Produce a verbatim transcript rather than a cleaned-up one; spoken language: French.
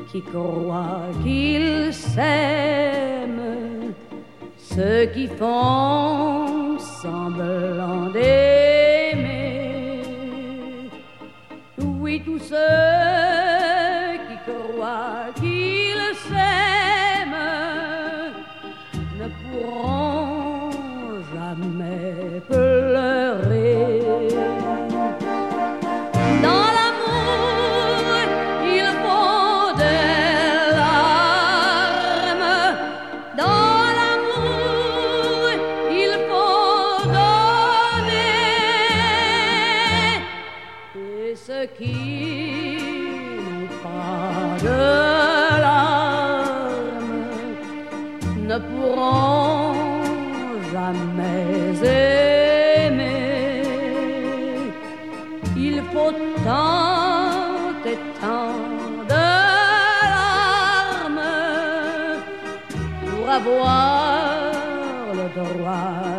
qui croient qu'ils s'aiment, ceux qui font semblant d'aimer. Oui, tous ceux qui croient qu'ils s'aiment ne pourront jamais pleurer. Dans l'amour, il faut des larmes. Dans l'amour, il faut donner. Et ceux qui n'ont pas de larmes ne pourront jamais aimer. Il faut tant et tant de larmes pour avoir le droit